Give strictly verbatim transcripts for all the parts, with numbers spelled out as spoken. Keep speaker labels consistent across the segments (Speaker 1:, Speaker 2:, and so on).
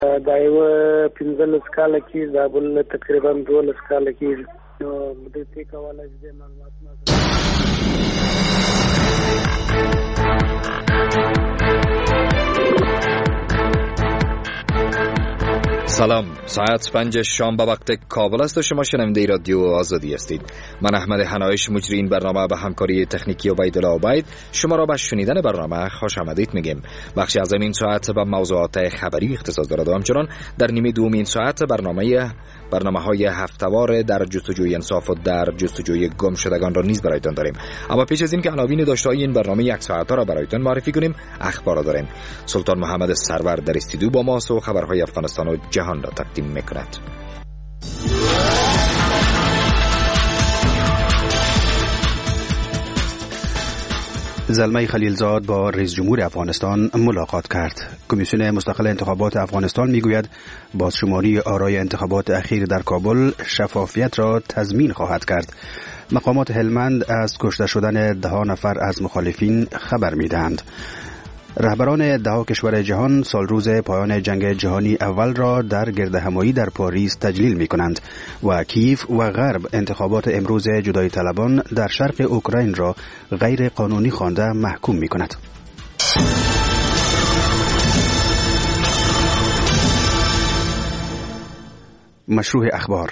Speaker 1: دا یو پنځلس کاله کې دا بل تقریبا دولس کاله کې نو د دې کولای چې معلومات ما
Speaker 2: سلام، ساعت پنج شام به وقت کابل است و شما شنونده رادیو آزادی هستید. من احمد حنایش مجری این برنامه به همکاری تکنیکی عبیدالله عبید شما را به شنیدن برنامه خوش آمدید میگیم. بخشی از این ساعت به موضوعات خبری اختصاص دارد و همچنان در نیمه دوم این ساعت برنامه برنامه‌های هفته‌وار در جستجوی انصاف و در جستجوی گم شدگان را نیز برایتان داریم. اما پیش از این که عناوین داشته‌های این برنامه یک ساعته را برایتان معرفی کنیم، اخبار را داریم. سلطان محمد سرور در استودیو با ماست و خبرهای افغانستان و جهان را تقدیم می‌کند.
Speaker 3: زلمه خلیلزاد با رئیس جمهور افغانستان ملاقات کرد. کمیسیون مستقل انتخابات افغانستان میگوید بازشماری آرای انتخابات اخیر در کابل شفافیت را تضمین خواهد کرد. مقامات هلمند از کشته شدن ده نفر از مخالفین خبر میدهند. رهبران ده کشور جهان سال روز پایان جنگ جهانی اول را در گردهمایی در پاریس تجلیل می کنند و کیف و غرب انتخابات امروز جدایی طلبان در شرق اوکراین را غیر قانونی خوانده محکوم می کند. مشروع اخبار.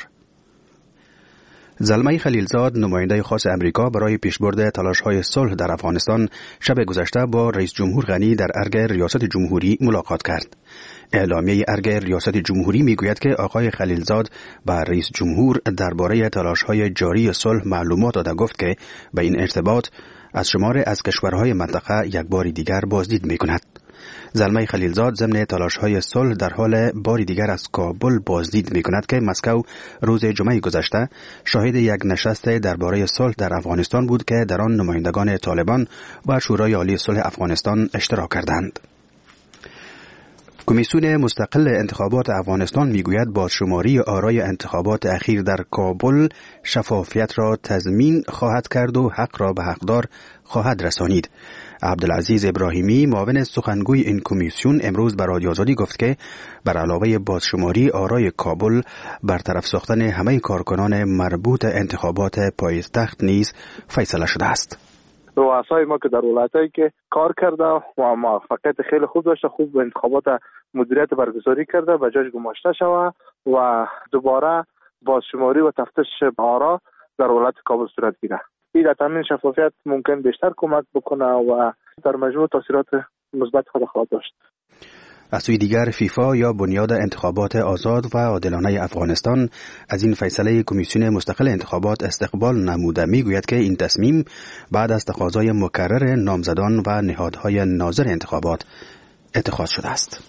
Speaker 3: زلمه خلیلزاد نماینده خاص امریکا برای پیشبرد تلاش‌های صلح در افغانستان شب گذشته با رئیس جمهور غنی در ارگ ریاست جمهوری ملاقات کرد. اعلامیه ارگ ریاست جمهوری میگوید که آقای خلیلزاد به رئیس جمهور درباره تلاش‌های جاری صلح معلومات داده، گفت که به این ارتباط از شمار از کشورهای منطقه یک بار دیگر بازدید می‌کند. زلمه خلیلزاد ضمن تلاش‌های صلح در حال باری دیگر از کابل بازدید می‌کند که مسکو روز جمعه گذشته شاهد یک نشست درباره صلح در افغانستان بود که در آن نمایندگان طالبان و شورای عالی صلح افغانستان اشتراک کردند. کمیسیون مستقل انتخابات افغانستان میگوید بازشماری آرای انتخابات اخیر در کابل شفافیت را تضمین خواهد کرد و حق را به حقدار خواهد رسانید. عبدالعزیز ابراهیمی معاون سخنگوی این کمیسیون امروز به رادیو آزادی گفت که بر علاوه بازشماری آرای کابل برطرف ساختن همه کارکنان مربوط انتخابات پایتخت نیز فیصله شده است.
Speaker 4: رؤسای ما که در ولایتایی که کار کرده و موفقیت خیلی خوب داشته، خوب انتخابات مدیریت برگزاری کرده و جاش گماشته شود و دوباره بازشماری و تفتیش آرا در ولایت کابل صورت گیره. این تامین شفافیت ممکن بیشتر کمک بکنه و در مجموع تاثیرات مثبت خود خواهد داشت.
Speaker 3: از سوی دیگر فیفا یا بنیاد انتخابات آزاد و عادلانه افغانستان از این فیصله کمیسیون مستقل انتخابات استقبال نموده. میگوید که این تصمیم بعد از تقاضای مکرر نامزدان و نهادهای ناظر انتخابات اتخاذ شده است.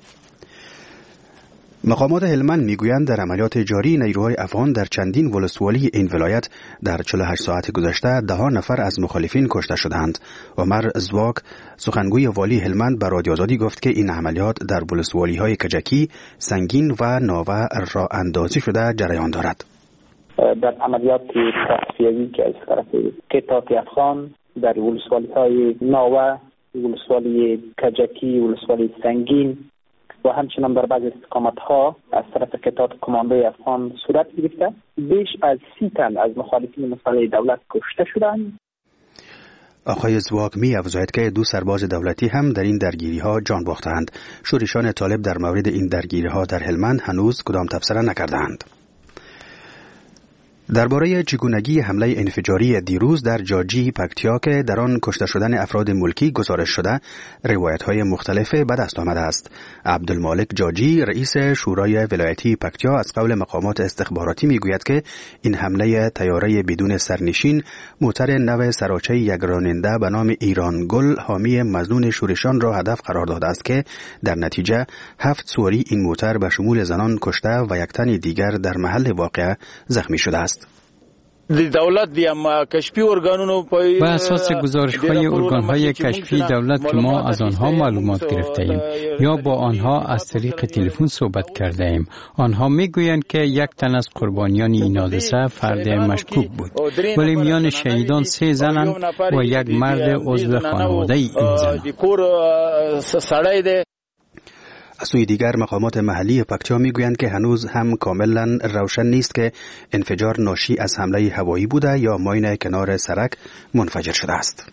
Speaker 3: مقامات هلمند میگویند در عملیات جاری نیروهای افغان در چندین ولسوالی این ولایت در چهل و هشت ساعت گذشته ده نفر از مخالفین کشته شدند. عمر زواک سخنگوی والی هلمند به رادیو آزادی گفت که این عملیات در ولسوالی های کجکی، سنگین و ناوه راه اندازی شده جریان دارد.
Speaker 5: در عملیات تصفیه‌ای که از طرف کتاب افغان در ولسوالی های ناوه، ولسوالی کجکی، ولسوالی سنگین و همچنان در بعض استقامت‌ها از طرف کتاب کماندوی افغان صورت گرفته. بیش از سی تن از مخالفین مسلح دولت کشته شدند.
Speaker 3: آقای زواک می افزاید که دو سرباز دولتی هم در این درگیری‌ها جان باختند. شورشان طالب در مورد این درگیری‌ها در هلمند هنوز کدام تبصره نکردند. درباره چگونگی حمله انفجاری دیروز در جاجی پکتیا که در آن کشته شدن افراد ملکی گزارش شده، روایت‌های مختلف به دست آمده است. عبدالمالک جاجی رئیس شورای ولایتی پکتیا از قول مقامات استخباراتی میگوید که این حمله طیاره بدون سرنشین موتر نو سراچه یک راننده به نام ایران گل حامی مظنون شورشان را هدف قرار داده است که در نتیجه هفت سواری این موتر به شمول زنان کشته و یک تن دیگر در محل واقعه زخمی شده است.
Speaker 6: دولت دیم کشفی ارگانونو
Speaker 7: بر اساس گزارش‌های ارگان‌های کشفی دولت که ما از آنها معلومات گرفته ایم یا با آنها از طریق تلفن صحبت کرده ایم، آنها میگویند که یک تن از قربانیان این حادثه فرد مشکوک بود، ولی میان شهیدان سه زنند و یک مرد عضو خانواده این زن.
Speaker 3: از سوی دیگر مقامات محلی پکتیا میگویند که هنوز هم کاملا روشن نیست که انفجار ناشی از حمله هوایی بوده یا ماین کنار سرک منفجر شده است.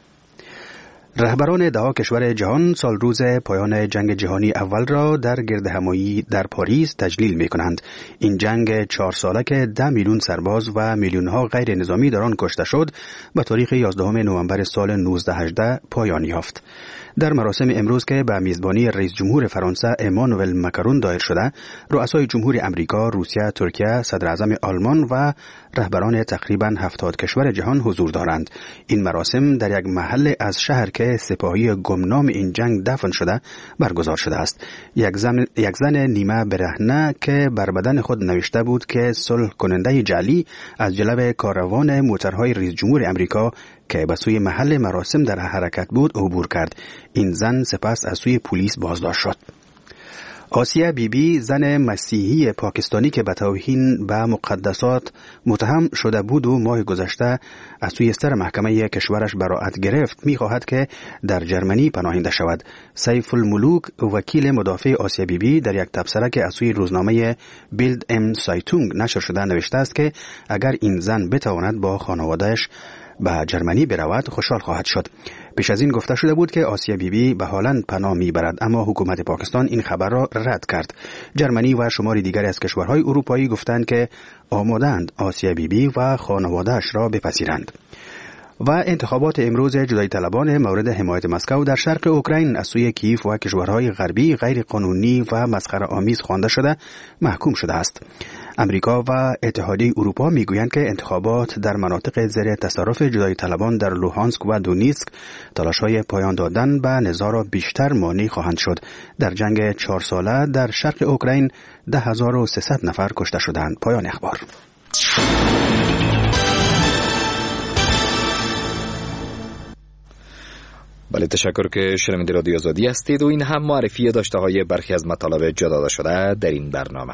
Speaker 3: رهبران ده کشور جهان سال روز پایان جنگ جهانی اول را در گردهمایی در پاریس تجلیل می کنند. این جنگ چهار ساله که ده میلیون سرباز و میلیون ها غیر نظامی در آن کشته شد به تاریخ یازدهم نوامبر سال نوزده هجده پایان یافت. در مراسم امروز که به میزبانی رئیس جمهور فرانسه امانوئل ماکرون دایر شده، رؤسای جمهور امریکا، روسیه، ترکیه، صدر اعظم آلمان و رهبران تقریبا هفتاد کشور جهان حضور دارند. این مراسم در یک محل از شهر که سپاهی گمنام این جنگ دفن شده برگزار شده است. یک زن, یک زن نیمه برهنه که بر بدن خود نوشته بود که صلح کننده جعلی از جلب کاروان موترهای رئیس جمهور امریکا که به سوی محل مراسم در حرکت بود عبور کرد. این زن سپس از سوی پلیس بازداشت شد. آسیه بی بی، زن مسیحی پاکستانی که به توهین به مقدسات متهم شده بود و ماه گذشته از سوی ستر محکمه کشورش براءت گرفت، می‌خواهد که در جرمنی پناهنده شود. سیف الملوک، وکیل مدافع آسیه بی بی، در یک تبصره که از سوی روزنامه بیلد ام سایتونگ نشر شده نوشته است که اگر این زن بتواند با خانواده‌اش به جرمنی برود خوشحال خواهد شد. پیش از این گفته شده بود که آسیه بی بی به هالند پناه میبرد، اما حکومت پاکستان این خبر را رد کرد. جرمنی و شماری دیگری از کشورهای اروپایی گفتند که آمادند آسیه بی بی و خانواده‌اش را بپذیرند. و انتخابات امروز جدایی طلبان مورد حمایت مسکو در شرق اوکراین از سوی کیف و کشورهای غربی غیر قانونی و مسخره آمیز خوانده شده محکوم شده است. امریکا و اتحادیه اروپا میگویند که انتخابات در مناطق زیر تصرف جدایی طلبان در لوهانسک و دونیتسک تلاش‌های پایان دادن به نزاع را بیشتر مانع خواهند شد. در جنگ چهار ساله در شرق اوکراین ده هزار و سیصد نفر کشته شدند. پایان اخبار.
Speaker 2: بله، تشکر که شنونده رادیو آزادی هستید و این هم معرفی داشته های برخی از مطالب جا داده شده در این برنامه.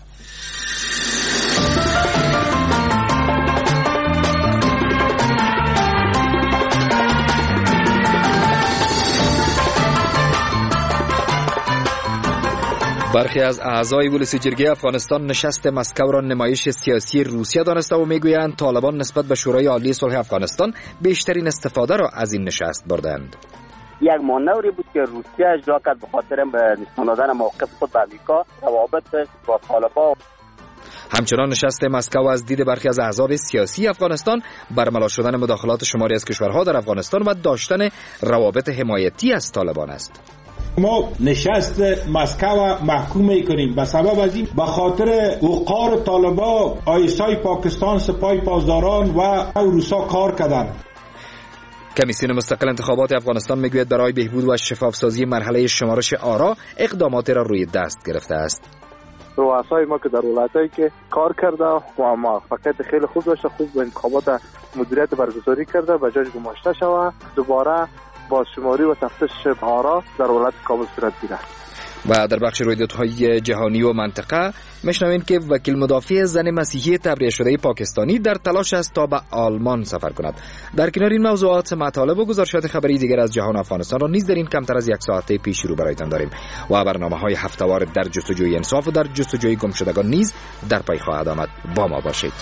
Speaker 2: برخی از اعضای ولسی جرگه افغانستان نشست مسکو را نمایش سیاسی روسیه دانسته و میگویند طالبان نسبت به شورای عالی صلح افغانستان بیشترین استفاده را از این نشست بردند.
Speaker 8: یک مانوری بود که روسیه اجرا کرد به خاطر نشان دادن موقف خود به آمریکا روابط با طالبان.
Speaker 2: همچنان نشست مسکو از دید برخی از احزاب سیاسی افغانستان برملا شدن مداخلات شماری از کشورها در افغانستان و داشتن روابط حمایتی از طالبان است.
Speaker 9: ما نشست مسکو محکوم میکنیم به سبب از این به خاطر وقار طالبان آیسای پاکستان سپاه پاسداران و روسا کار کردند.
Speaker 2: کمیسیون مستقل انتخابات افغانستان میگوید برای بهبود و شفافسازی مرحله شمارش آرا اقدامات را روی دست گرفته است.
Speaker 4: رؤسای ما که در ولایتایی که کار کرده و موفقیت خیلی خوب داشته، خوب به انتخابات مدیریت برگزاری کرده، به جاش گماشته شود، دوباره بازشماری و تفتیش آرا در ولایت کابل صورت گیرد.
Speaker 2: و در بخش رویدادهای جهانی و منطقه میشنویم که وکیل مدافع زن مسیحی تبرئه شده پاکستانی در تلاش است تا به آلمان سفر کند. در کنار این موضوعات مطالب و گزارشات خبری دیگر از جهان افغانستان را نیز در این کمتر از یک ساعته پیش رو برایتان داریم و برنامه‌های هفته‌وار در جستجوی انصاف و در جستجوی گمشدگان نیز در پی خواهد آمد. با ما باشید.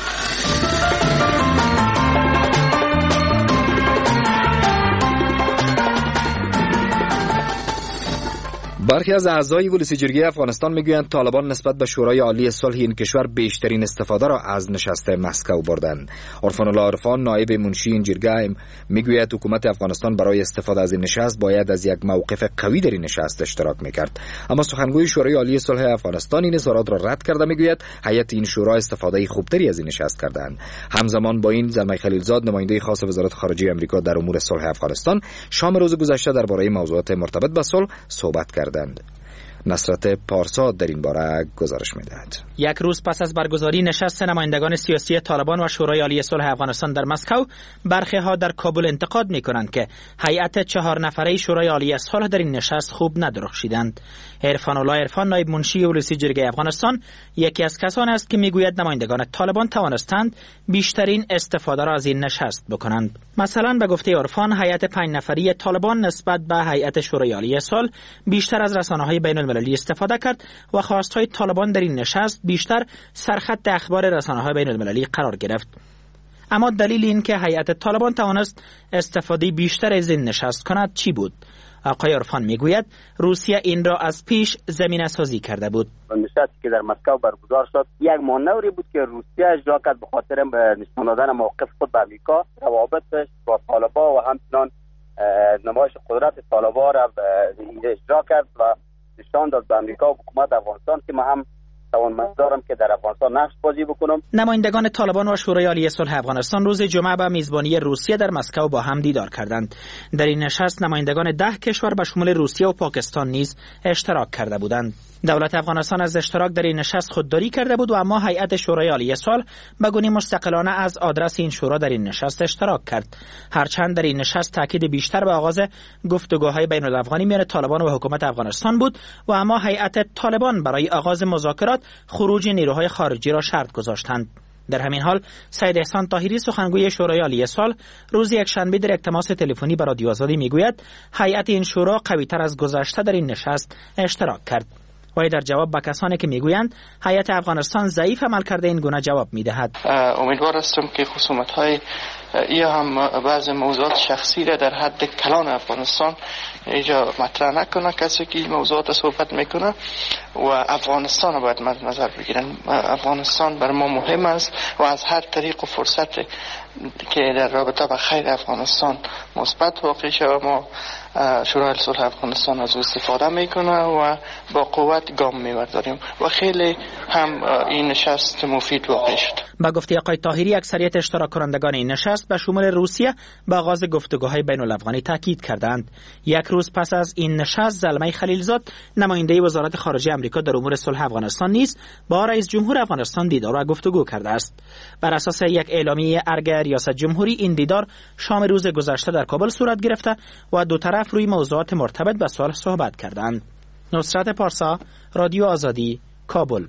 Speaker 2: برخی از اعضای ولسی جرگه افغانستان میگویند طالبان نسبت به شورای عالی صلح این کشور بیشترین استفاده را از نشست مسکو بردند. عرفان الله عرفان، نایب منشی این جرگه، میگوید حکومت افغانستان برای استفاده از این نشست باید از یک موقف قوی در این نشست اشتراک میکرد. اما سخنگوی شورای عالی صلح افغانستان این اظهارات را رد کرده، میگوید هیئت این شورا استفاده خوبتری از این نشست کردند. همزمان با این زلمه خلیلزاد، نماینده خاص وزارت خارجه آمریکا در امور صلح افغانستان، شام روز گذشته درباره موضوعات مرتبط با صلح صحبت کرد. نصرت پارسا در این باره گزارش می‌دهد.
Speaker 10: یک روز پس از برگزاری نشست نمایندگان سیاسی طالبان و شورای عالی صلح افغانستان در مسکو، برخی‌ها در کابل انتقاد می‌کنند که هیئت چهار نفره شورای عالی صلح در این نشست خوب ندرخشیدند. عرفان الله عرفان، نایب منشی ولسی جرگه افغانستان، یکی از کسان است که میگوید نمایندگان طالبان توانستند بیشترین استفاده را از این نشست بکنند. مثلا به گفته عرفان، هیئت پنج نفری طالبان نسبت به هیئت شورای عالی صلح بیشتر از رسانه‌های بین بین‌المللی استفاده کرد و خواستهای طالبان در این نشست بیشتر سرخط اخبار رسانه‌های بین‌المللی قرار گرفت. اما دلیل این که هیئت طالبان توانست استفاده بیشتر از این نشست کند چی بود؟ آقای عرفان میگوید روسیه این را از پیش زمینه سازی کرده بود.
Speaker 8: نشستی که در مسکو برگزار شد یک مانوری بود که روسیه اجرا کرد به خاطر نشان دادن موقف خود به آمریکا، روابطش با طالبان و همچنان نمایش قدرت طالبان را اجرا کرد و نشان داد به آمریکا و حکومت افغانستان که ما هم توانمندارم که در افغانستان نقش بازی بکنم.
Speaker 10: نمایندگان طالبان و شورای عالی صلح افغانستان روز جمعه به میزبانی روسیه در مسکو با هم دیدار کردند. در این نشست نمایندگان ده کشور به شمول روسیه و پاکستان نیز اشتراک کرده بودند. دولت افغانستان از اشتراک در این نشست خودداری کرده بود و اما هیئت شورای عالی صلح به گونه مستقلانه از آدرس این شورا در این نشست اشتراک کرد. هرچند در این نشست تاکید بیشتر به آغاز گفتگوهای بین الافغانی میان طالبان و حکومت افغانستان بود و اما هیئت طالبان برای آغاز مذاکرات خروج نیروهای خارجی را شرط گذاشتند. در همین حال سید احسان طاهری سخنگوی شورای عالی صلح روز یکشنبه در یک تماس تلفنی با رادیو آزادی میگوید هیئت این شورا قوی‌تر از گذشته در این نشست اشتراک کرد. و در جواب به کسانی که میگویند هیئت افغانستان ضعیف عمل کرده این گونه جواب میدهد.
Speaker 11: امیدوار هستم که خصومت های یا هم بعض موضوعات شخصی را در حد کلان افغانستان اینجا مطرح نکنه. کسی که این موضوعات صحبت میکنه و افغانستان را باید مد نظر بگیرن. افغانستان بر ما مهم است و از هر طریق و فرصت که در رابطه با خیر افغانستان مثبت واقع شود ما شورای صلح افغانستان از او استفاده میکنه و با قوت گام میبرداریم و خیلی هم این نشست مفید واقع شد.
Speaker 10: با گفته آقای طاهری اکثریت اشتراک کنندگان این نشست به شمول روسیه به آغاز گفتگوهای بین الافغانی تاکید کردند. یک روز پس از این نشست زلمه خلیلزاد نماینده وزارت خارجه آمریکا در امور صلح افغانستان نیز با رئیس جمهور افغانستان دیدار و گفتگو کرده است. بر اساس یک اعلامیه ارگ ریاست جمهوری این دیدار شام روز گذشته در کابل صورت گرفته و دو طرف روی موضوعات مرتبط به صلح صحبت کردند. نصرت پارسا، رادیو آزادی، کابل.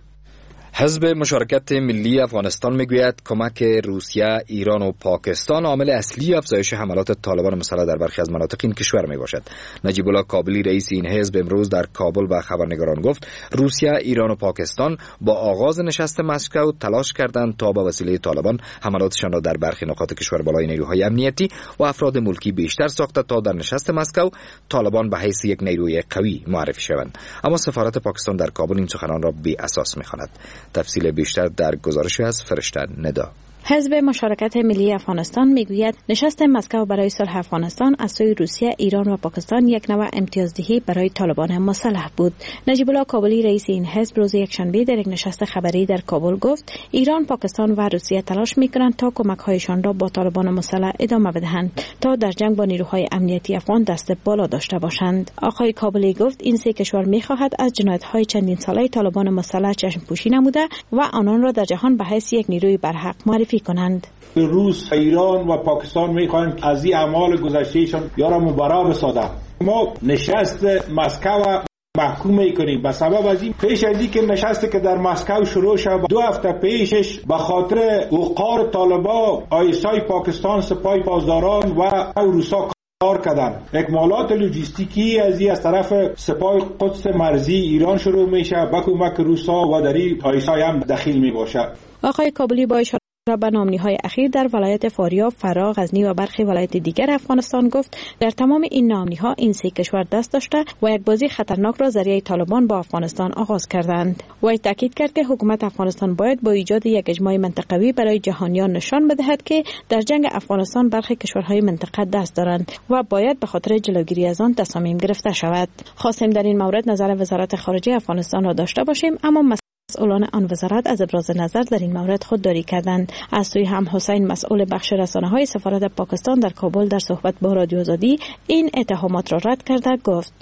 Speaker 2: حزب مشارکت ملی افغانستان میگوید کمک روسیه، ایران و پاکستان عامل اصلی افزایش حملات طالبان مسلح در برخی از مناطق این کشور میباشد. نجیب الله کابلی رئیس این حزب امروز در کابل به خبرنگاران گفت روسیه، ایران و پاکستان با آغاز نشست مسکو تلاش کردند تا با وسیله طالبان حملاتشان را در برخی نقاط کشور بالای نیروهای امنیتی و افراد ملکی بیشتر ساخته تا در نشست مسکو طالبان به حیث یک نیروی قوی معرفی شوند. اما سفارت پاکستان در کابل این سخنان را بی اساس می‌خواند. تفصیل بیشتر در گزارش از فرشته ندا.
Speaker 12: حزب مشارکت ملی افغانستان میگوید نشست مسکو برای صلح افغانستان از سوی روسیه، ایران و پاکستان یک نوع امتیازدهی برای طالبان مسلح بود. نجیب الله کابلی رئیس این حزب روز یکشنبه در یک نشست خبری در کابل گفت ایران، پاکستان و روسیه تلاش میکنند تا کمک‌هایشان را با طالبان مسلح ادامه بدهند تا در جنگ با نیروهای امنیتی افغان دست بالا داشته باشند. آقای کابلی گفت این سه کشور میخواهد از جنایت‌های چندین ساله طالبان مسلح چشم پوشی نموده و آنان را در جهان به حیث یک نیروی برحق معرفی کنند.
Speaker 9: روس، ایران و پاکستان میخواهند از این اعمال گذشتهشان یا را مبرا بسازند. ما نشست مسکو محکوم میکنیم به سبب از این پیش از این که نشستی که در مسکو شروع شد دو هفته پیشش به خاطر وقار طالبان آیسای پاکستان سپاه پاسداران و روسا کار کردن. اکمالات لوجستیکی از این از طرف سپاه قدس مرزی ایران شروع میشه به کمک روسا و در این آیسای هم دخیل میباشه.
Speaker 12: آقای کابلی با اشاره به نامنی‌های اخیر در ولایت فاریاب، فرا، غزنی و برخی ولایت دیگر افغانستان گفت در تمام این نامنی‌ها این سه کشور دست داشته و یک بازی خطرناک را ذریعه طالبان با افغانستان آغاز کردند. و تاکید کرد که حکومت افغانستان باید با ایجاد یک اجماع منطقوی برای جهانیان نشان بدهد که در جنگ افغانستان برخی کشورهای منطقه دست دارند و باید به خاطر جلوگیری از آن تصامیم گرفته شود. خواستیم در این مورد نظر وزارت خارجه افغانستان را داشته باشیم، اما مسئولان آن وزارت از ابراز نظر در این مورد خودداری کردند. از سوی هم حسین مسئول بخش رسانه‌های سفارت پاکستان در کابل در صحبت با رادیو آزادی این اتهامات را رد کرده گفت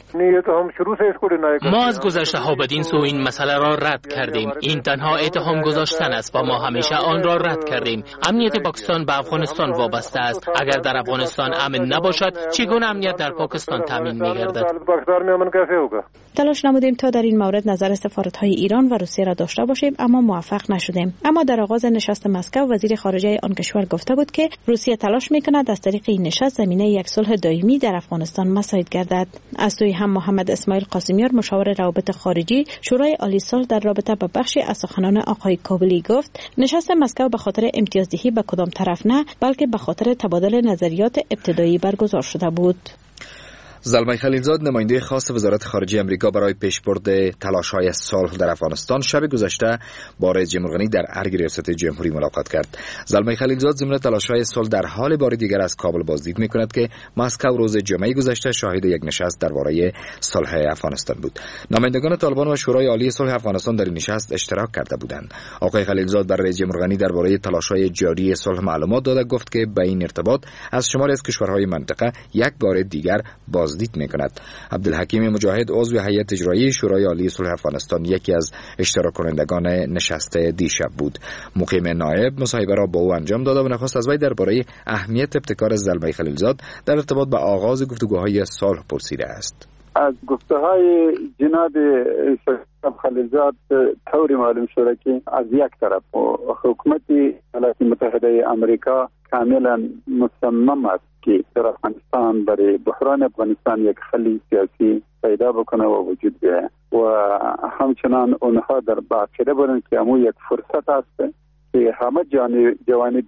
Speaker 13: ما از گذشته ها بدین سو این مسئله را رد کردیم. این تنها اتهام گذاشتن است و ما همیشه آن را رد کردیم. امنیت پاکستان به افغانستان وابسته است. اگر در افغانستان امن نباشد چگونه امنیت در پاکستان تامین می‌گردد؟
Speaker 12: تلاش نمودیم تا در این مورد نظر سفارت‌های ایران و روسیه را داشته باشیم، اما موفق نشدیم. اما در آغاز نشست مسکو وزیر خارجه آن کشور گفته بود که روسیه تلاش میکند از طریق این نشست زمینه یک صلح دائمی در افغانستان مساعد گردد. از سوی هم محمد اسماعیل قاسمیار مشاور روابط خارجی شورای عالی صلح در رابطه با بخشی از سخنان آقای کابلی گفت نشست مسکو به خاطر امتیازدهی به کدام طرف نه، بلکه به خاطر تبادل نظریات ابتدایی برگزار شده بود.
Speaker 2: زلمه خلیلزاد نماینده خاص وزارت خارجه آمریکا برای پیشبرد تلاش‌های صلح در افغانستان شب گذشته با رئیس جمهور غنی در ارگ ریاست جمهوری ملاقات کرد. زلمه خلیلزاد ضمن تلاش‌های صلح در حال بار دیگر از کابل بازدید می‌کند که مسکو روز جمعه گذشته شاهد یک نشست درباره صلح افغانستان بود. نمایندگان طالبان و شورای عالی صلح افغانستان در این نشست اشتراک کرده بودند. آقای خلیلزاد بر رئیس جمهور غنی درباره تلاش‌های جاری صلح معلومات داد، گفت که به این ارتباط از شماری از کشورهای منطقه یک بار دیگر بازدید می‌کند. عبدالحکیم مجاهد عضو هیئت اجرایی شورای عالی صلح افغانستان یکی از اشتراک کنندگان نشست دیشب بود. مقیم نایب مصاحبه را با او انجام داد و نخواست از وی درباره اهمیت ابتکار زلمه خلیلزاد در ارتباط با آغاز گفتگوهای صلح پرسیده است.
Speaker 14: از گفته‌های جناب خلیلزاد طوری معلوم شده که از یک طرف حکومت ایالات متحده آمریکا کاملا مصمم است که در افغانستان برای بحران افغانستان یک حل سیاسی پیدا بکنه و وجود بیاید و همچنان اونها در عقیده بودند که امو یک فرصت است که همه جوانب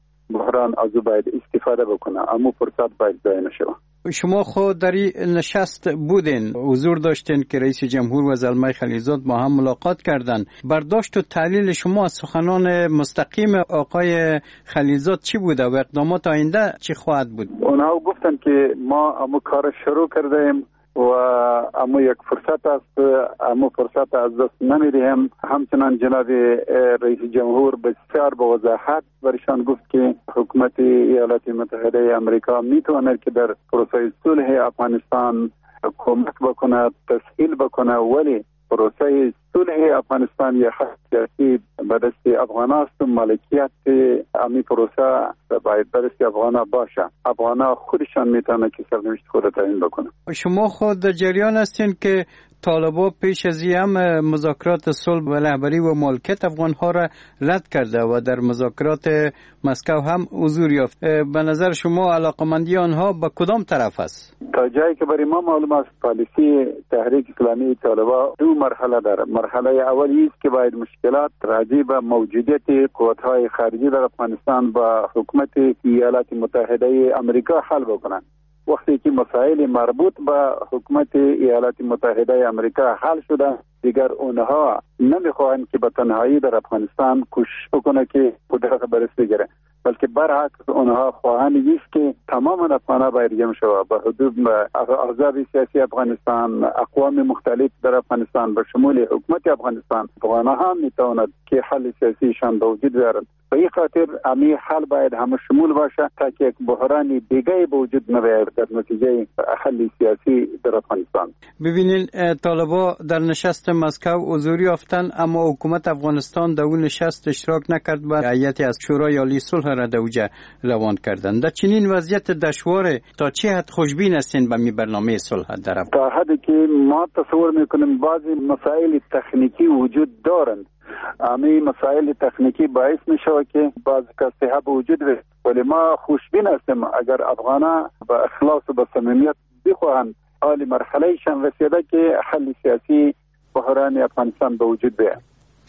Speaker 14: بحران از او باید استفاده بکنه، امو فرصت باید ضایع نشه.
Speaker 7: شما خود در این نشست بودین، حضور داشتین که رئیس جمهور و زلمه خلیلزاد با هم ملاقات کردند. برداشت و تحلیل شما از سخنان مستقیم آقای خلیلزاد چی بوده و اقدامات آینده چی خواهد بود؟
Speaker 14: اونها گفتن که ما امو کار شروع کردیم و اما یک فرصت است، اما فرصت از دست نمیدیم. همچنان جناب رئیس جمهور بسیار با وضاحت برشان گفت که حکومت ایالات متحده آمریکا میتواند که در پروسه صلح افغانستان کمک بکنه، تسهیل بکنه، ولی پروسه صلح افغانستان یا حق سیاسی به دست افغان است و مالکیت امی پروسه باید به دست افغان باشه. افغان خودشان میتونه که سرنوشت خود تعیین بکنه.
Speaker 7: شما خود در جریان هستین که طالبان پیش از این هم مذاکرات صلح و رهبری و مالکیت افغان ها را رد کرده و در مذاکرات مسکو هم حضور یافت. به نظر شما علاقمندی آنها به کدام طرف است؟
Speaker 14: تا جایی که برای ما معلوم است پالیسی تحریک اسلامی طالبان دو مرحله داره. مرحله اولی است که باید مشکلات راجع به موجودیت قوت‌های خارجی در افغانستان با حکومت ایالات متحده آمریکا حل بکنند. وقتی که مسائل مربوط به حکومت ایالات متحده آمریکا حل شده، دیگر اونها نمیخواهند که به تنهایی در افغانستان کوشش بکنه که قدرت به دست بگیره، بلکه برعکس اونها خواهند است که تمام افغانها باید جمع شود به حدود احزاب سیاسی افغانستان، اقوام مختلف در افغانستان به شمول حکومت افغانستان. افغانها هم میتواند که حل سیاسیشان به وجود بیارند. به این خاطر امی حل باید همه شمول باشه تا که یک بحران دیگه به وجود نیاید در نتیجه حل سیاسی در افغانستان.
Speaker 7: ببینین طالبان در نشست مسکو حضور یافتن، اما حکومت افغانستان در اون نشست اشتراک نکرد و هیئتی از شورای عالی صلح را در اوجه روان کردند. در چنین وضعیت دشوار تا چه حد خوشبین هستین به می برنامه صلح در افغانستان؟
Speaker 14: تا حدی که ما تصور میکنیم بعضی مسائل تکنیکی وجود دارند. امی مسائل تکنیکی باعث میشه که بعض کسیها به وجود بیاید، ولی ما خوشبین هستیم اگر افغانا با اخلاص و با صمیمیت بخواهند حال مرحله شان رسیده که حل سیاسی بحران افغانستان به وجود بیاید.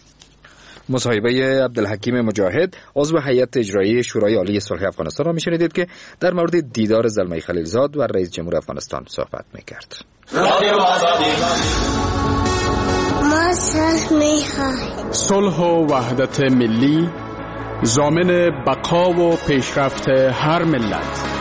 Speaker 2: مصاحبه عبدالحکیم مجاهد عضو هیئت اجرایی شورای عالی صلح افغانستان را میشنیدید که در مورد دیدار زلمه خلیلزاد و رئیس جمهور افغانستان صحبت میکرد.
Speaker 15: ما صلح میخواهیم.
Speaker 16: صلح و وحدت ملی ضامن بقا و پیشرفت هر ملت.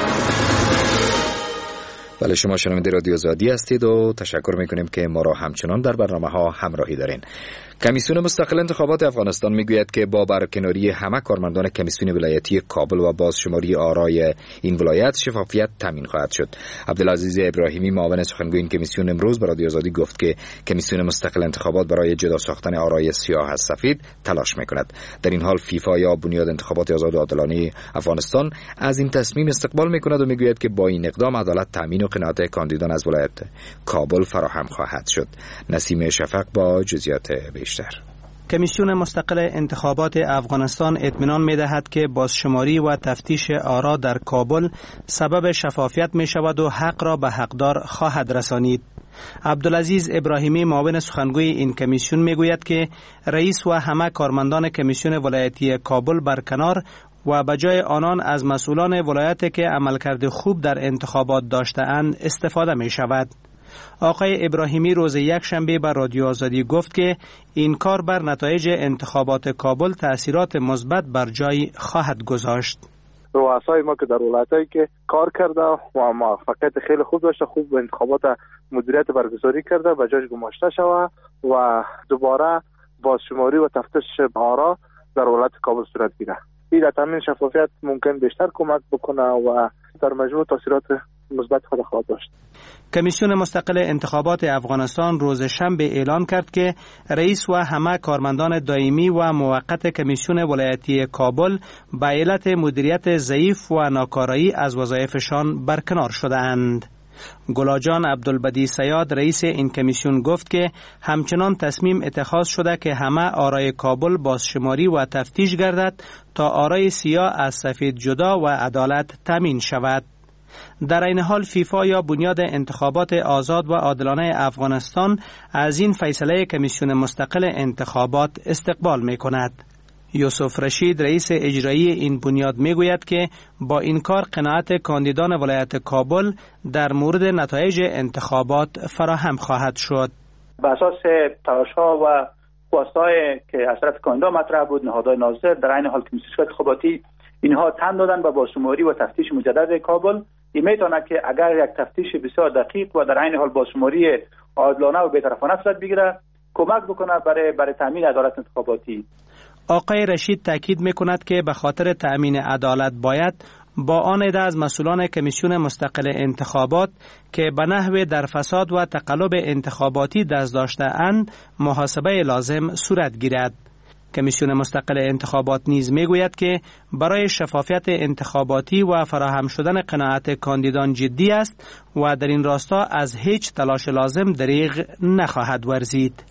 Speaker 2: بله، شما شنونده رادیو آزادی هستید و تشکر میکنیم که ما را همچنان در برنامه ها همراهی دارین. کمیسیون مستقل انتخابات افغانستان میگوید که با برکناری همه کارمندان کمیسیون ولایتی کابل و بازشماری آرای این ولایت شفافیت تامین خواهد شد. عبدالعزیز ابراهیمی معاون سخنگوی این کمیسیون امروز به رادیو آزادی گفت که کمیسیون مستقل انتخابات برای جدا ساختن آرای سیاه از سفید تلاش میکند. در این حال فیفا یا بنیاد انتخابات آزاد و عادلانه افغانستان از این تصمیم استقبال میکند و میگوید که با این اقدام عدالت تامین و قناعت کاندیدان از ولایت کابل فراهم خواهد شد. نسیم شفق با جزئیات بیشتر.
Speaker 17: کمیسیون مستقل انتخابات افغانستان اطمینان می دهد که بازشماری و تفتیش آرا در کابل سبب شفافیت می شود و حق را به حقدار خواهد رسانید. عبدالعزیز ابراهیمی معاون سخنگوی این کمیسیون می گوید که رئیس و همه کارمندان کمیسیون ولایتی کابل برکنار و بجای آنان از مسئولان ولایت که عملکرد خوب در انتخابات داشته‌اند استفاده می شود. آقای ابراهیمی روز یک شنبه بر رادیو آزادی گفت که این کار بر نتایج انتخابات کابل تأثیرات مثبت بر جای خواهد گذاشت.
Speaker 4: رؤسای ما که در ولایتایی که کار کرده و موفقیت خیلی خوب داشته، خوب انتخابات مدیریت برگزاری کرده، به جاش گماشته شوه و دوباره بازشماری و تفتیش آرا در ولایت کابل صورت گیره. این در تامین شفافیت ممکن بیشتر کمک بکنه و در مجموع تاثیرات مثبت خود خواهد داشت.
Speaker 17: کمیسیون مستقل انتخابات افغانستان روز شنبه اعلام کرد که رئیس و همه کارمندان دائمی و موقت کمیسیون ولایتی کابل به علت مدیریت ضعیف و ناکارایی از وظایفشان برکنار شده‌اند. گلاجان عبدالبدی سیاد رئیس این کمیسیون گفت که همچنان تصمیم اتخاذ شده که همه آرای کابل بازشماری و تفتیش گردد تا آرای سیاه از سفید جدا و عدالت تامین شود. در این حال فیفا یا بنیاد انتخابات آزاد و عادلانه افغانستان از این فیصله کمیسیون مستقل انتخابات استقبال می کند. یوسف رشید رئیس اجرایی این بنیاد می گوید که با این کار قناعت کاندیدان ولایت کابل در مورد نتایج انتخابات فراهم خواهد شد.
Speaker 18: بر اساس تلاش‌ها و خواست‌های که از طرف کاندیدا مطرح بود، نهادهای ناظر در عین حال کمیسیون انتخاباتی اینها تن دادن به بازشماری و تفتیش مجدد کابل. این میتونه که اگر یک تفتیش بسیار دقیق و در عین حال بازشماری عادلانه و بی‌طرفانه صورت بگیره، کمک بکنه برای برای تامین عدالت انتخاباتی.
Speaker 17: آقای رشید تاکید میکند که به خاطر تأمین عدالت باید با آن عده از مسئولان کمیسیون مستقل انتخابات که به نحو در فساد و تقلب انتخاباتی دست داشته‌اند محاسبه لازم صورت گیرد. کمیسیون مستقل انتخابات نیز میگوید که برای شفافیت انتخاباتی و فراهم شدن قناعت کاندیدان جدی است و در این راستا از هیچ تلاش لازم دریغ نخواهد ورزید.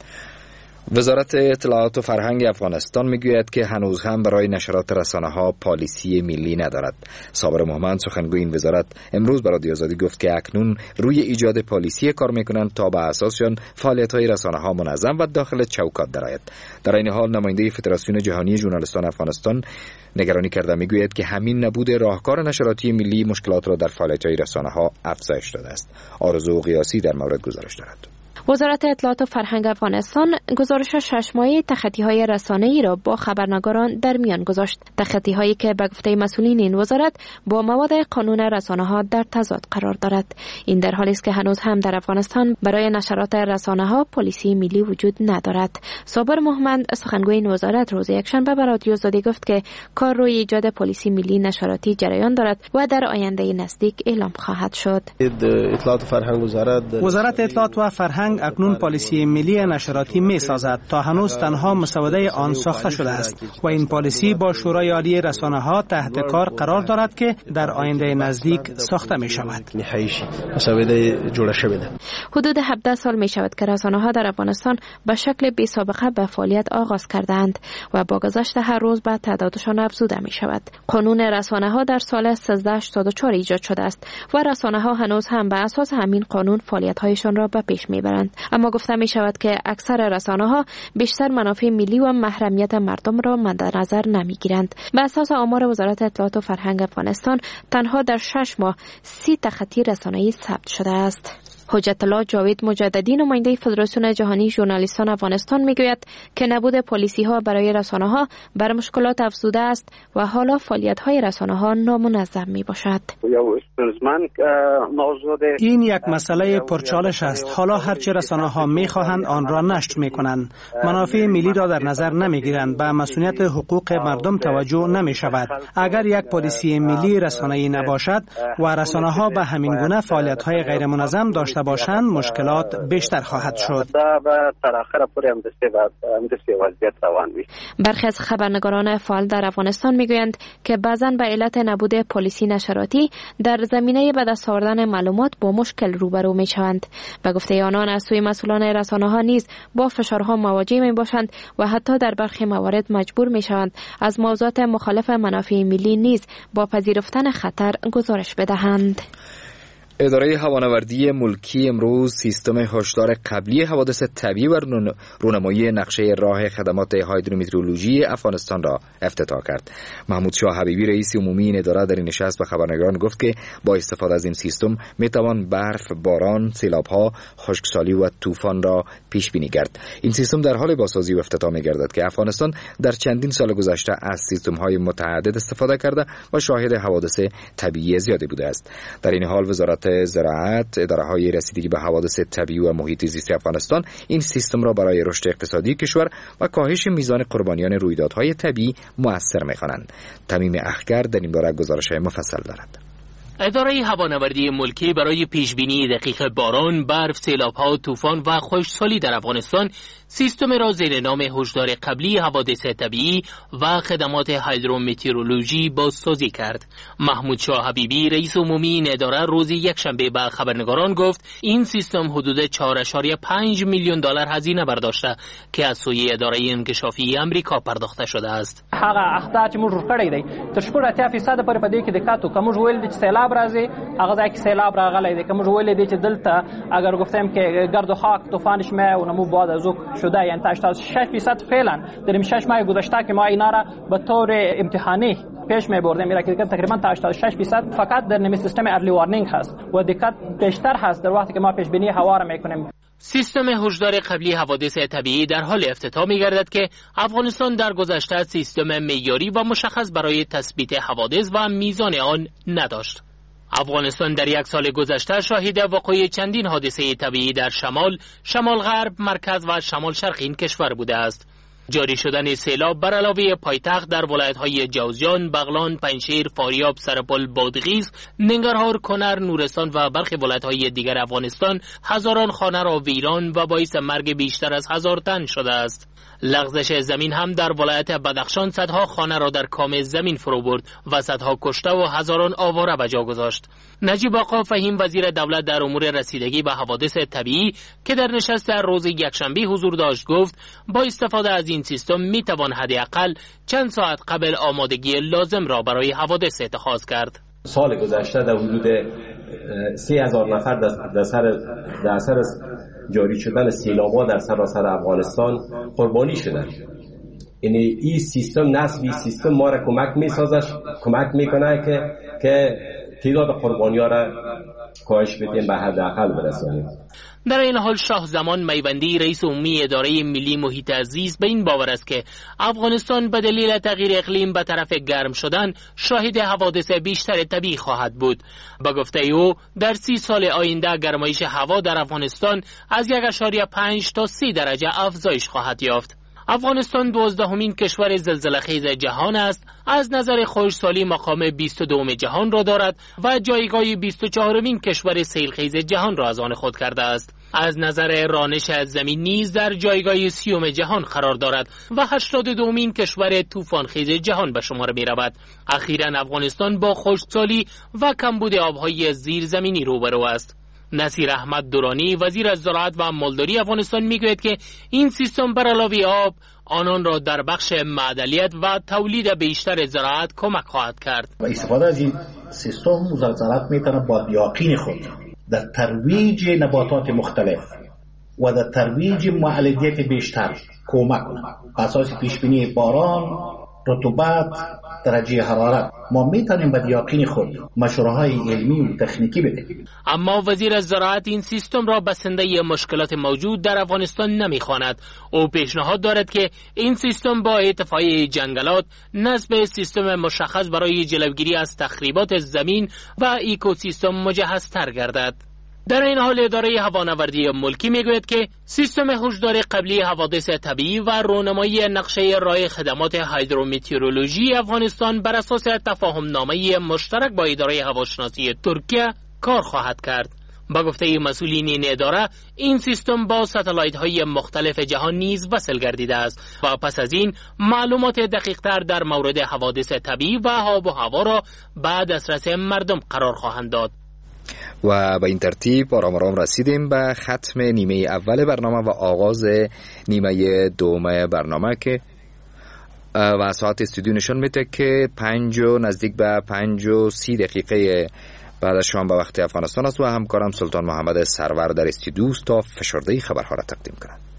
Speaker 2: وزارت اطلاعات و فرهنگ افغانستان میگوید که هنوز هم برای نشرات رسانه‌ها پالیسی ملی ندارد. صابر محمد سخنگوی این وزارت امروز برای رادیو آزادی گفت که اکنون روی ایجاد پالیسی کار میکنند تا به اساسشان فعالیت‌های رسانه‌ها منظم و داخل چوکات درآید. در این حال نماینده فدراسیون جهانی ژورنالیستان افغانستان نگرانی کرده میگوید که همین نبود راهکار نشراتی ملی مشکلات را در فعالیت‌های رسانه‌ها افزایش داده است. آرزو قیاسی در مورد گزارش دارد.
Speaker 19: وزارت اطلاعات و فرهنگ افغانستان گزارش شش ماهه تخطی‌های رسانه‌ای را با خبرنگاران در میان گذاشت. تخطی‌هایی که به گفته مسئولین این وزارت با مواد قانون رسانه‌ها در تضاد قرار دارد. این در حالی است که هنوز هم در افغانستان برای نشرات رسانه‌ها پلیسی ملی وجود ندارد. صابر محمد سخنگوی این وزارت روز یکشنبه به رادیو آزادی گفت که کار روی ایجاد پلیسی ملی نشراتی جریان دارد و در آینده نزدیک اعلام خواهد شد.
Speaker 20: اطلاعات و فرهنگ وزارت
Speaker 17: وزارت اطلاعات و فرهنگ اکنون پالیسی ملی نشراتی می سازد تا هنوز تنها مسوده آن ساخته شده است و این پالیسی با شورای عالی رسانه ها تحت کار قرار دارد که در آینده نزدیک ساخته می شود.
Speaker 19: حدود هفده سال می شود که رسانه ها در افغانستان به شکل بی سابقه به فعالیت آغاز کردند و با گذشت هر روز به تعدادشان افزوده می شود. قانون رسانه ها در سال سیزده هشتاد و چهار ایجاد شده است و رسانه ها هنوز هم به اساس همین قانون فعالیت هایشان را به پیش می برند. اما گفته می شود که اکثر رسانه ها بیشتر منافع ملی و محرمیت مردم را مد نظر نمی گیرند. به اساس آمار وزارت اطلاعات و فرهنگ افغانستان تنها در شش ماه سی تخطی رسانه‌ای ثبت شده است. حجت الله جاوید مجددی نماینده فدراسیون جهانی ژورنالیستان افغانستان میگوید که نبود پالیسی ها برای رسانه ها بر مشکلات افزوده است و حالا فعالیت های رسانه ها نامنظم می باشد.
Speaker 17: این یک مسئله پرچالش است. حالا هرچه رسانه ها می خواهند آن را نشر می کنند. منافع ملی را در نظر نمی گیرند. به مسئولیت حقوق مردم توجه نمی شود. اگر یک پالیسی ملی رسانه‌ای نباشد و رسانه ها به همین گونه فعالیت های غیر منظم داشته داشته باشند مشکلات بیشتر خواهد شد.
Speaker 19: برخی از خبرنگاران فعال در افغانستان میگویند که بعضاً به علت نبود پلیسی نشراتی در زمینه به دست آوردن معلومات با مشکل روبرو میشوند. به گفته آنان از سوی مسئولان رسانه‌ها نیز با فشارها مواجه میباشند و حتی در برخی موارد مجبور میشوند از موضوعات مخالف منافع ملی نیز با پذیرفتن خطر گزارش بدهند.
Speaker 2: اداره هوانوردی ملکی امروز سیستم هشدار قبلی حوادث طبیعی و رونمایی نقشه راه خدمات هیدرومترولوژی افغانستان را افتتاح کرد. محمود شاه حبیبی رئیس عمومی این اداره در این نشست به خبرنگاران گفت که با استفاده از این سیستم میتوان برف، باران، سیلاب‌ها، خشکسالی و طوفان را پیش بینی کرد. این سیستم در حال بازسازی و افتتاح می‌گردد که افغانستان در چندین سال گذشته از سیستم‌های متعدد استفاده کرده و شاهد حوادث طبیعی زیادی بوده است. در این حال وزارت زراعت، اداره‌های رسیدگی به حوادث طبیعی و محیط زیست افغانستان این سیستم را برای رشد اقتصادی کشور و کاهش میزان قربانیان رویدادهای طبیعی مؤثر می‌خوانند. تمیم اخگر در این باره گزارش مفصل دارد.
Speaker 13: اداره هوانوردی ملکی برای پیشبینی دقیق باران، برف، سیلاب‌ها، طوفان و خشکسالی در افغانستان سیستم را زیر نام هشدار قبلی حوادث طبیعی و خدمات هیدرومترولوژی بازسازی کرد. محمود شاه حبیبی رئیس عمومی این اداره روز یکشنبه به خبرنگاران گفت این سیستم حدود چهار ممیز پنج میلیون دلار هزینه برداشته که از سوی اداره انکشافی امریکا پرداخته شده است.
Speaker 21: هغه اخطار چې موږ ورکړی دی تر شپږ اتیا فیصد پورې په دې کې دقت وکړو. موږ ویل چې سیلاب راځي هغه ځای کې سیلاب راغلی دی که موږ ویل دی چې دلته اگر گفتیم که گرد و خاک طوفانش میاد و نمو باد از شده یعنی تا هشتاد و شش درصد فعلا در این شش ماه گذشته که ما اینا را به طور امتحانی پیش می بردیم میره که تقریبا تا هشتاد و شش درصد فقط در نمی سیستم ارلی وارنینگ هست و دقت بیشتر هست در وقتی که ما پیش بینی هوا را میکنیم.
Speaker 13: سیستم هشدار قبلی حوادث طبیعی در حال افتتاح می‌گردد که افغانستان در گذشته سیستم معیاری و مشخص برای تثبیت حوادث و میزان آن نداشت. افغانستان در یک سال گذشته شاهد وقوع چندین حادثه طبیعی در شمال، شمال غرب، مرکز و شمال شرق این کشور بوده است. جاری شدن سیلاب بر علاوه پایتخت در ولایت‌های جوزجان، بغلان، پنجشیر، فاریاب، سرپل، بادغیس، ننگرهار، کنر، نورستان و برخی ولایت‌های دیگر افغانستان هزاران خانه را ویران و باعث مرگ بیشتر از هزار تن شده است. لغزش زمین هم در ولایت بدخشان صدها خانه را در کام زمین فرو برد و صدها کشته و هزاران آواره به جا گذاشت. نجیب آقا فهیم وزیر دولت در امور رسیدگی به حوادث طبیعی که در نشست روز یکشنبه حضور داشت گفت با استفاده از این سیستم می توان حداقل چند ساعت قبل آمادگی لازم را برای حوادث اتخاذ کرد.
Speaker 22: سال گذشته در حدود سه هزار نفر در سر در اثر جاری شدن سیلاب‌ها در سراسر افغانستان قربانی شدند. یعنی این سیستم نسبی سیستم ما را کمک می‌سازد، کمک می‌کنه که که تعداد قربانی‌ها را کاهش بدیم به حداقل برسانیم.
Speaker 13: در این حال شاه زمان میوندی رئیس عمومی اداره ملی محیط زیست به این باور است که افغانستان به دلیل تغییر اقلیم به طرف گرم شدن شاهد حوادث بیشتر طبیعی خواهد بود. با گفته او در سی سال آینده گرمایش هوا در افغانستان از یک ممیز پنج تا سه درجه افزایش خواهد یافت. افغانستان دوازدهمین کشور زلزله‌خیز جهان است، از نظر خشکسالی مقام بیست و دوم جهان را دارد و جایگاه بیست و چهارمین کشور سیلخیز جهان را از آن خود کرده است. از نظر رانش از زمین نیز در جایگاه سیوم جهان قرار دارد و هشتاد و دومین کشور طوفانخیز جهان به شمار می رود. اخیراً افغانستان با خشکسالی و کمبود آبهای زیرزمینی روبرو است. نصیر احمد دورانی وزیر از زراعت و مالداری افغانستان میگوید که این سیستم بر علاوه آب آنان را در بخش معدنیات و تولید بیشتر زراعت کمک خواهد کرد.
Speaker 23: و استفاده از این سیستم وزارت میتونه با یقین خود در ترویج نباتات مختلف و در ترویج معالجات بیشتر کمک کنه. اساس پیش بینی باران، رطوبت، درجه حرارت ما میتونیم به یقین خود مشوره‌های علمی و تکنیکی بدیم.
Speaker 13: اما وزیر از زراعت این سیستم را بسنده مشکلات موجود در افغانستان نمیخواند. او پیشنهاد دارد که این سیستم با ارتفاع جنگلات نصب سیستم مشخص برای جلوگیری از تخریبات زمین و اکوسیستم مجهزتر گردد. در این حال اداره هوانوردی ملکی میگوید که سیستم هشدار قبلی حوادث طبیعی و رونمایی نقشه راه خدمات هیدرومترولوژی افغانستان بر اساس تفاهم نامه مشترک با اداره هواشناسی ترکیه کار خواهد کرد. با گفته مسئولین این اداره این سیستم با ستلایت های مختلف جهان نیز وصل گردیده است و پس از این معلومات دقیق تر در مورد حوادث طبیعی و آب و هوا را به دسترس مردم قرار خواهند داد.
Speaker 2: و به این ترتیب آرام آرام رسیدیم به ختم نیمه اول برنامه و آغاز نیمه دوم برنامه که و ساعت استودیو نشون میده که پنج و نزدیک به پنج و سی دقیقه بعد از شام به وقت افغانستان است و همکارم سلطان محمد سرور در استودیو تا فشرده خبرها را تقدیم کنند.